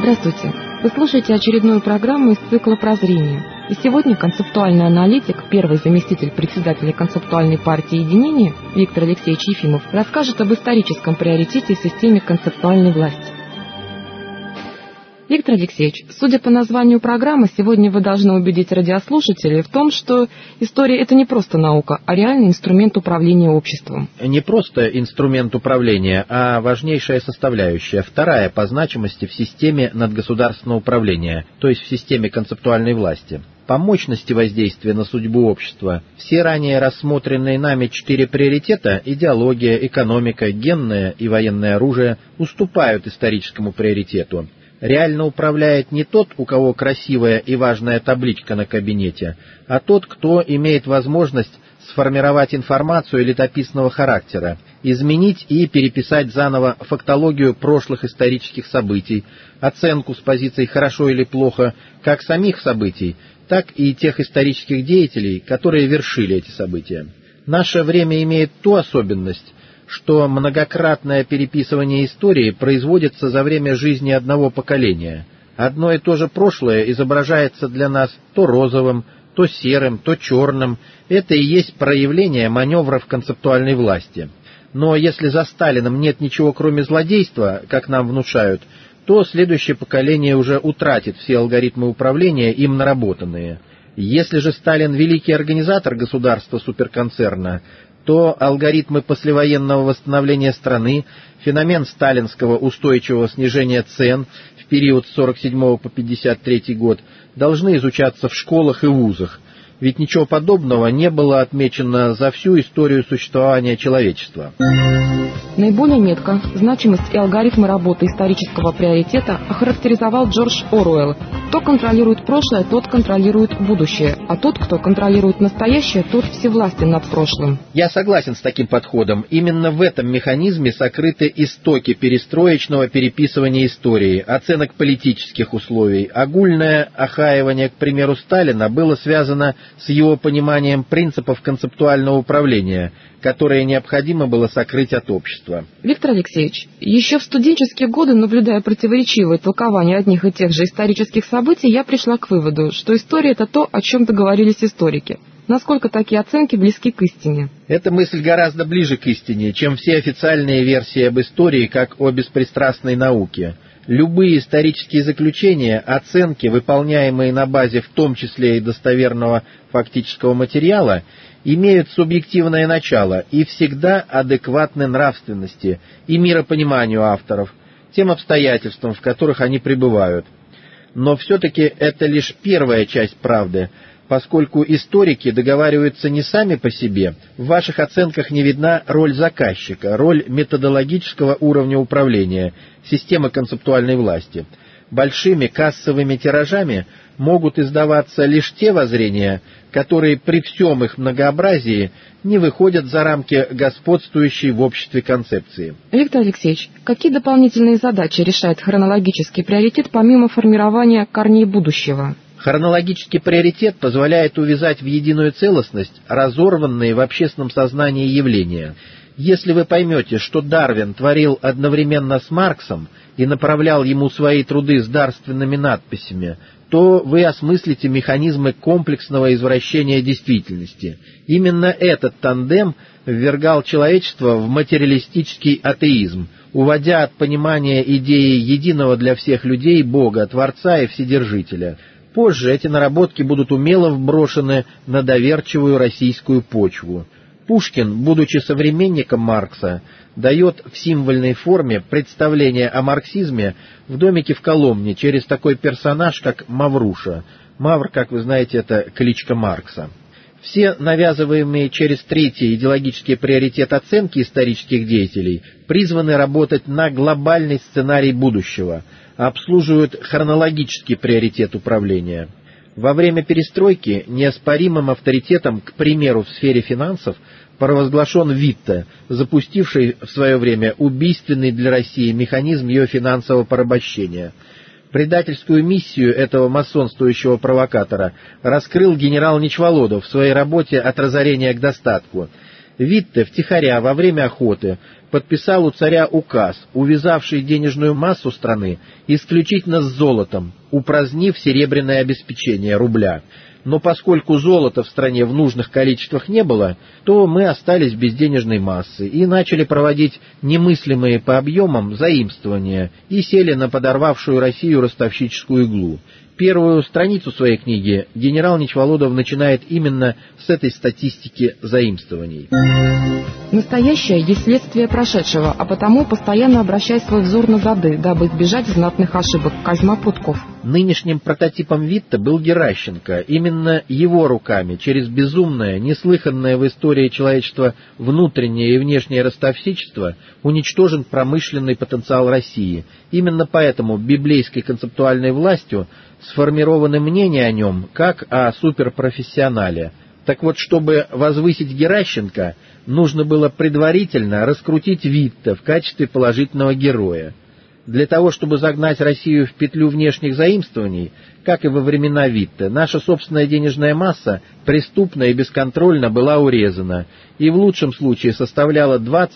Здравствуйте! Вы слушаете очередную программу из цикла «Прозрение». И сегодня концептуальный аналитик, первый заместитель председателя концептуальной партии «Единение» Виктор Алексеевич Ефимов расскажет об историческом приоритете системе концептуальной власти. Виктор Алексеевич, судя по названию программы, сегодня вы должны убедить радиослушателей в том, что история – это не просто наука, а реальный инструмент управления обществом. Не просто инструмент управления, а важнейшая составляющая, вторая по значимости в системе надгосударственного управления, то есть в системе концептуальной власти. По мощности воздействия на судьбу общества все ранее рассмотренные нами 4 приоритета – идеология, экономика, генное и военное оружие – уступают историческому приоритету. Реально управляет не тот, у кого красивая и важная табличка на кабинете, а тот, кто имеет возможность сформировать информацию летописного характера, изменить и переписать заново фактологию прошлых исторических событий, оценку с позиции «хорошо» или «плохо» как самих событий, так и тех исторических деятелей, которые вершили эти события. Наше время имеет ту особенность, что многократное переписывание истории производится за время жизни одного поколения. Одно и то же прошлое изображается для нас то розовым, то серым, то черным. Это и есть проявление маневров концептуальной власти. Но если за Сталином нет ничего кроме злодейства, как нам внушают, то следующее поколение уже утратит все алгоритмы управления, им наработанные. Если же Сталин великий организатор государства-суперконцерна, то алгоритмы послевоенного восстановления страны, феномен сталинского устойчивого снижения цен в период с 1947 по 1953 год должны изучаться в школах и вузах, ведь ничего подобного не было отмечено за всю историю существования человечества. Наиболее метко значимость и алгоритмы работы исторического приоритета охарактеризовал Джордж Оруэлл. Кто контролирует прошлое, тот контролирует будущее, а тот, кто контролирует настоящее, тот всевластен над прошлым. Я согласен с таким подходом. Именно в этом механизме сокрыты истоки перестроечного переписывания истории, оценок политических условий. Огульное охаивание, к примеру, Сталина было связано с его пониманием принципов концептуального управления, которые необходимо было сокрыть от общества. Виктор Алексеевич, еще в студенческие годы, наблюдая противоречивое толкование одних и тех же исторических событий, я пришла к выводу, что история – это то, о чем договорились историки. Насколько такие оценки близки к истине? Эта мысль гораздо ближе к истине, чем все официальные версии об истории, как о беспристрастной науке. Любые исторические заключения, оценки, выполняемые на базе в том числе и достоверного фактического материала, имеют субъективное начало и всегда адекватны нравственности и миропониманию авторов, тем обстоятельствам, в которых они пребывают. Но все-таки это лишь первая часть правды, поскольку историки договариваются не сами по себе. В ваших оценках не видна роль заказчика, роль методологического уровня управления, системы концептуальной власти. Большими кассовыми тиражами могут издаваться лишь те воззрения, которые при всем их многообразии не выходят за рамки господствующей в обществе концепции. Виктор Алексеевич, какие дополнительные задачи решает хронологический приоритет помимо формирования корней будущего? Хронологический приоритет позволяет увязать в единую целостность разорванные в общественном сознании явления. Если вы поймете, что Дарвин творил одновременно с Марксом и направлял ему свои труды с дарственными надписями, то вы осмыслите механизмы комплексного извращения действительности. Именно этот тандем ввергал человечество в материалистический атеизм, уводя от понимания идеи единого для всех людей Бога, Творца и Вседержителя. Позже эти наработки будут умело вброшены на доверчивую российскую почву. Пушкин, будучи современником Маркса, дает в символьной форме представление о марксизме в домике в Коломне через такой персонаж, как Мавруша. Мавр, как вы знаете, это кличка Маркса. Все навязываемые через третий идеологический приоритет оценки исторических деятелей призваны работать на глобальный сценарий будущего, обслуживают хронологический приоритет управления. Во время перестройки неоспоримым авторитетом, к примеру, в сфере финансов, провозглашен Витте, запустивший в свое время убийственный для России механизм ее финансового порабощения. Предательскую миссию этого масонствующего провокатора раскрыл генерал Нечволодов в своей работе «От разорения к достатку». Витте втихаря во время охоты подписал у царя указ, увязавший денежную массу страны исключительно с золотом, упразднив серебряное обеспечение рубля. Но поскольку золота в стране в нужных количествах не было, то мы остались без денежной массы и начали проводить немыслимые по объемам заимствования и сели на подорвавшую Россию ростовщическую иглу. Первую страницу своей книги генерал Нечволодов начинает именно с этой статистики заимствований. Настоящее есть следствие прошедшего, а потому постоянно обращай свой взор на зады, дабы избежать знатных ошибок. Козьма Прутков. Нынешним прототипом Витте был Геращенко. Именно его руками, через безумное, неслыханное в истории человечества внутреннее и внешнее ростовщичество, уничтожен промышленный потенциал России. Именно поэтому библейской концептуальной властью сформированы мнения о нем как о суперпрофессионале. Так вот, чтобы возвысить Геращенко, нужно было предварительно раскрутить Витте в качестве положительного героя. Для того, чтобы загнать Россию в петлю внешних заимствований, как и во времена Витте, наша собственная денежная масса преступно и бесконтрольно была урезана и в лучшем случае составляла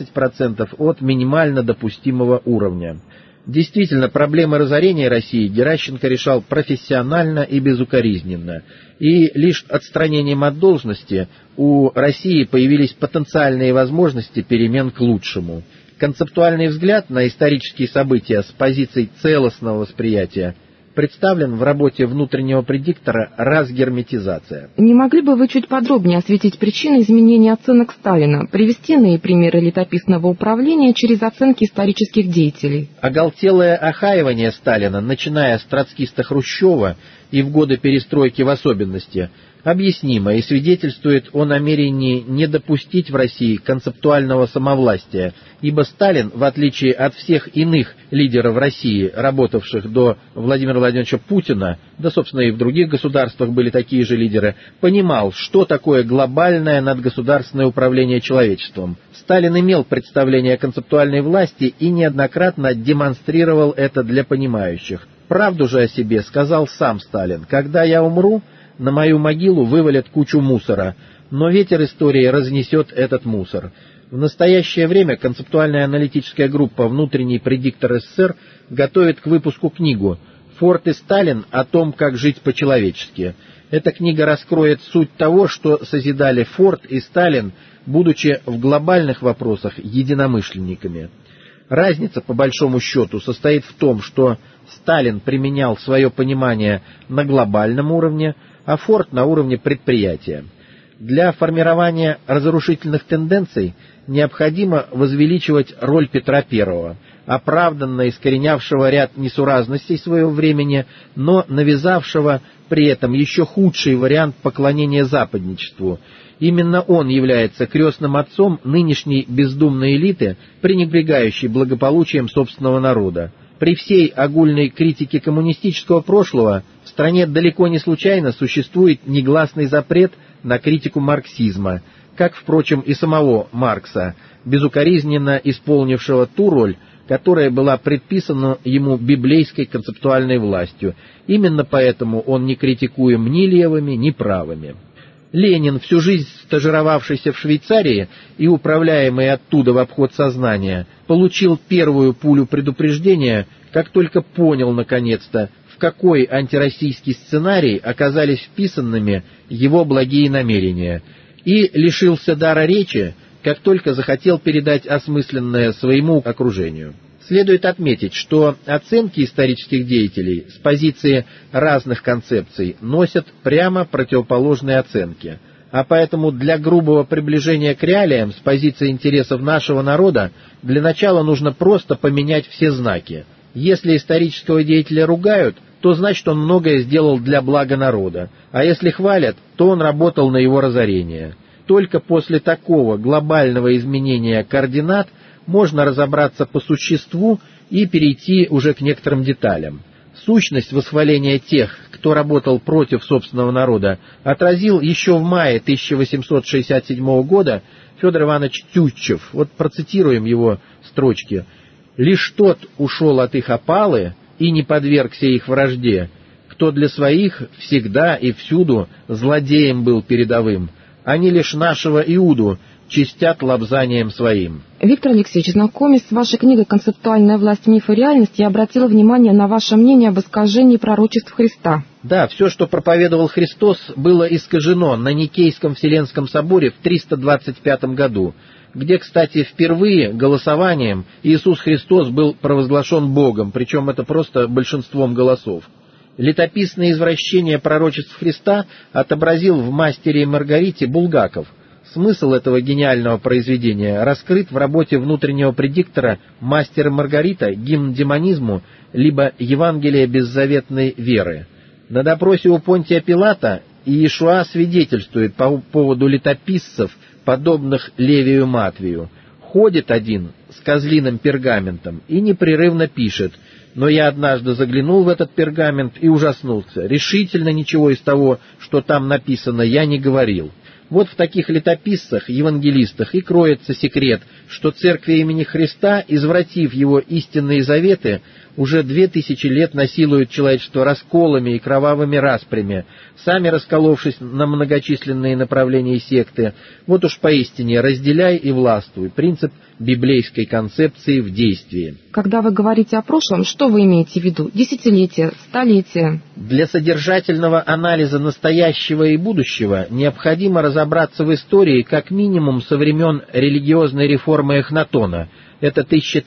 20% от минимально допустимого уровня. Действительно, проблемы разорения России Геращенко решал профессионально и безукоризненно, и лишь отстранением от должности у России появились потенциальные возможности перемен к лучшему. Концептуальный взгляд на исторические события с позиций целостного восприятия представлен в работе внутреннего предиктора «Разгерметизация». Не могли бы вы чуть подробнее осветить причины изменения оценок Сталина, привести иные примеры летописного управления через оценки исторических деятелей? Оголтелое охаивание Сталина, начиная с троцкиста Хрущева и в годы перестройки в особенности, объяснимо и свидетельствует о намерении не допустить в России концептуального самовластия, ибо Сталин, в отличие от всех иных лидеров России, работавших до Владимира Владимировича Путина, да, собственно, и в других государствах были такие же лидеры, понимал, что такое глобальное надгосударственное управление человечеством. Сталин имел представление о концептуальной власти и неоднократно демонстрировал это для понимающих. Правду же о себе сказал сам Сталин: «Когда я умру, на мою могилу вывалят кучу мусора, но ветер истории разнесет этот мусор». В настоящее время концептуальная аналитическая группа «Внутренний предиктор СССР» готовит к выпуску книгу «Форд и Сталин. О том, как жить по-человечески». Эта книга раскроет суть того, что созидали Форд и Сталин, будучи в глобальных вопросах единомышленниками. Разница, по большому счету, состоит в том, что Сталин применял свое понимание на глобальном уровне, а Форд на уровне предприятия. Для формирования разрушительных тенденций необходимо возвеличивать роль Петра I, оправданно искоренявшего ряд несуразностей своего времени, но навязавшего при этом еще худший вариант поклонения западничеству. Именно он является крестным отцом нынешней бездумной элиты, пренебрегающей благополучием собственного народа. При всей огульной критике коммунистического прошлого в стране далеко не случайно существует негласный запрет на критику марксизма, как, впрочем, и самого Маркса, безукоризненно исполнившего ту роль, которая была предписана ему библейской концептуальной властью. Именно поэтому он не критикуем ни левыми, ни правыми. Ленин, всю жизнь стажировавшийся в Швейцарии и управляемый оттуда в обход сознания, получил первую пулю предупреждения, как только понял, наконец-то, в какой антироссийский сценарий оказались вписанными его благие намерения, и лишился дара речи, как только захотел передать осмысленное своему окружению. Следует отметить, что оценки исторических деятелей с позиции разных концепций носят прямо противоположные оценки, а поэтому для грубого приближения к реалиям с позиции интересов нашего народа для начала нужно просто поменять все знаки. Если исторического деятеля ругают, то значит он многое сделал для блага народа, а если хвалят, то он работал на его разорение. Только после такого глобального изменения координат можно разобраться по существу и перейти уже к некоторым деталям. Сущность восхваления тех, кто работал против собственного народа, отразил еще в мае 1867 года Федор Иванович Тютчев. Вот процитируем его строчки. «Лишь тот ушел от их опалы и не подвергся их вражде, кто для своих всегда и всюду злодеем был передовым, Они лишь нашего Иуду чистят лобзанием своим». Виктор Алексеевич, знакомясь с вашей книгой «Концептуальная власть, миф и реальность», я обратила внимание на ваше мнение об искажении пророчеств Христа. Да, все, что проповедовал Христос, было искажено на Никейском Вселенском соборе в 325 году, где, кстати, впервые голосованием Иисус Христос был провозглашен Богом, причем это просто большинством голосов. Летописное извращение пророчеств Христа отобразил в «Мастере и Маргарите» Булгаков. Смысл этого гениального произведения раскрыт в работе внутреннего предиктора «Мастер и Маргарита. Гимн демонизму» либо «Евангелие беззаветной веры». На допросе у Понтия Пилата Иешуа свидетельствует по поводу летописцев, подобных Левию Матвию. Ходит один с козлиным пергаментом и непрерывно пишет: «Но я однажды заглянул в этот пергамент и ужаснулся. Решительно ничего из того, что там написано, я не говорил». Вот в таких летописцах, евангелистах и кроется секрет, что церкви имени Христа, извратив его истинные заветы, уже 2000 лет насилуют человечество расколами и кровавыми распрями, сами расколовшись на многочисленные направления секты. Вот уж поистине «разделяй и властвуй» — принцип библейской концепции в действии. Когда вы говорите о прошлом, что вы имеете в виду? Десятилетия, столетия? Для содержательного анализа настоящего и будущего необходимо разобраться в истории как минимум со времен религиозной реформы Эхнатона. Это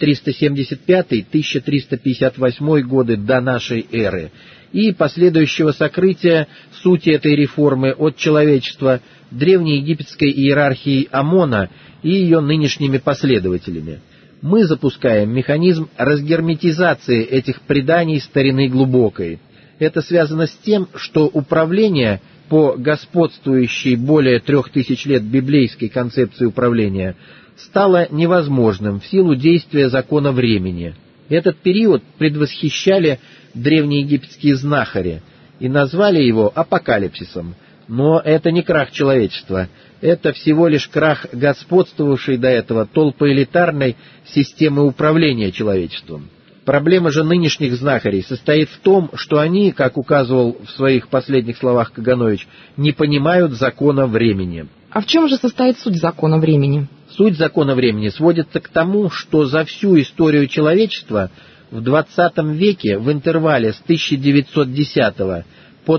1375-1358 годы до нашей эры, и последующего сокрытия сути этой реформы от человечества древнеегипетской иерархией Амона и ее нынешними последователями. Мы запускаем механизм разгерметизации этих преданий старины глубокой. Это связано с тем, что управление по господствующей более 3000 лет библейской концепции управления стало невозможным в силу действия закона времени. Этот период предвосхищали древнеегипетские знахари и назвали его апокалипсисом. Но это не крах человечества, это всего лишь крах господствовавшей до этого толпоэлитарной системы управления человечеством. Проблема же нынешних знахарей состоит в том, что они, как указывал в своих последних словах Каганович, не понимают закона времени. А в чем же состоит суть закона времени? Суть закона времени сводится к тому, что за всю историю человечества в 20 веке в интервале с 1910 по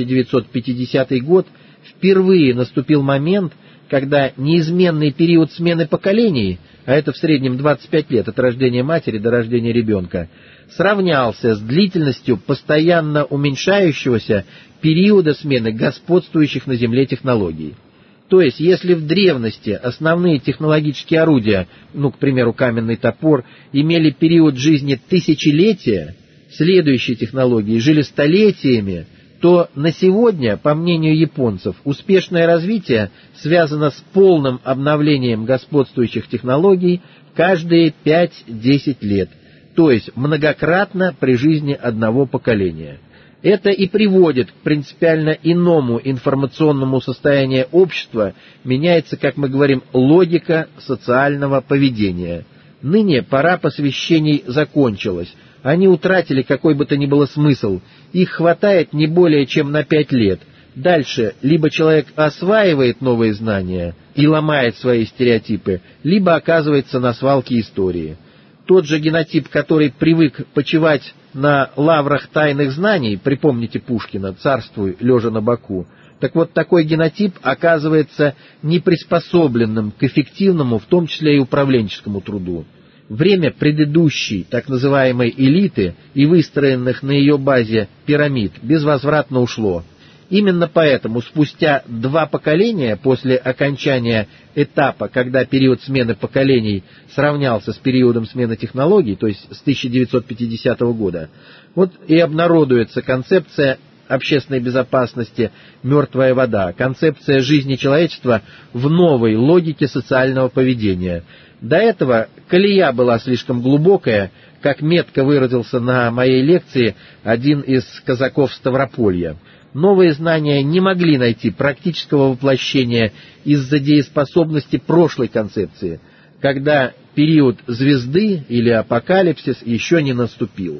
1950 год впервые наступил момент, когда неизменный период смены поколений, а это в среднем 25 лет от рождения матери до рождения ребенка, сравнялся с длительностью постоянно уменьшающегося периода смены господствующих на Земле технологий. То есть, если в древности основные технологические орудия, к примеру, каменный топор, имели период жизни тысячелетия, следующие технологии жили столетиями, то на сегодня, по мнению японцев, успешное развитие связано с полным обновлением господствующих технологий каждые 5-10 лет, то есть многократно при жизни одного поколения. Это и приводит к принципиально иному информационному состоянию общества, меняется, как мы говорим, логика социального поведения. Ныне пора посвящений закончилась, они утратили какой бы то ни было смысл, их хватает не более чем на 5 лет. Дальше либо человек осваивает новые знания и ломает свои стереотипы, либо оказывается на свалке истории. Тот же генотип, который привык почивать на лаврах тайных знаний, припомните Пушкина «Царствуй, лежа на боку», так вот такой генотип оказывается неприспособленным к эффективному, в том числе и управленческому труду. Время предыдущей, так называемой элиты и выстроенных на ее базе пирамид безвозвратно ушло. Именно поэтому спустя 2 поколения после окончания этапа, когда период смены поколений сравнялся с периодом смены технологий, то есть с 1950 года, вот и обнародуется концепция общественной безопасности «мертвая вода», концепция жизни человечества в новой логике социального поведения. До этого колея была слишком глубокая, как метко выразился на моей лекции один из казаков Ставрополья. Новые знания не могли найти практического воплощения из-за дееспособности прошлой концепции, когда период звезды или апокалипсис еще не наступил. В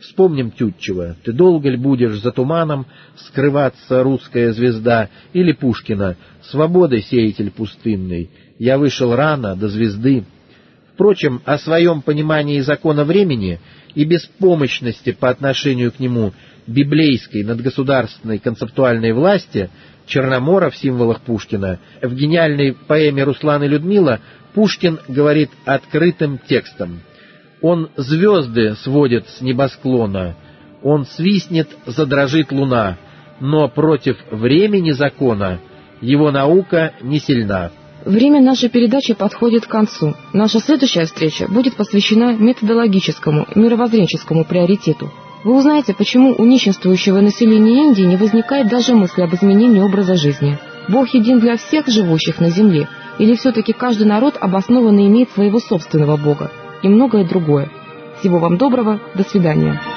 Вспомним Тютчева: «Ты долго ли будешь за туманом скрываться, русская звезда?» Или Пушкина: «Свободой, сеятель пустынный, я вышел рано до звезды». Впрочем, о своем понимании закона времени и беспомощности по отношению к нему библейской надгосударственной концептуальной власти Черномора в символах Пушкина, в гениальной поэме «Руслан и Людмила» Пушкин говорит открытым текстом: «Он звезды сводит с небосклона, он свистнет, задрожит луна, но против времени закона его наука не сильна». Время нашей передачи подходит к концу. Наша следующая встреча будет посвящена методологическому, мировоззренческому приоритету. Вы узнаете, почему у нищенствующего населения Индии не возникает даже мысли об изменении образа жизни. Бог един для всех живущих на земле, или все-таки каждый народ обоснованно имеет своего собственного Бога, и многое другое. Всего вам доброго, до свидания.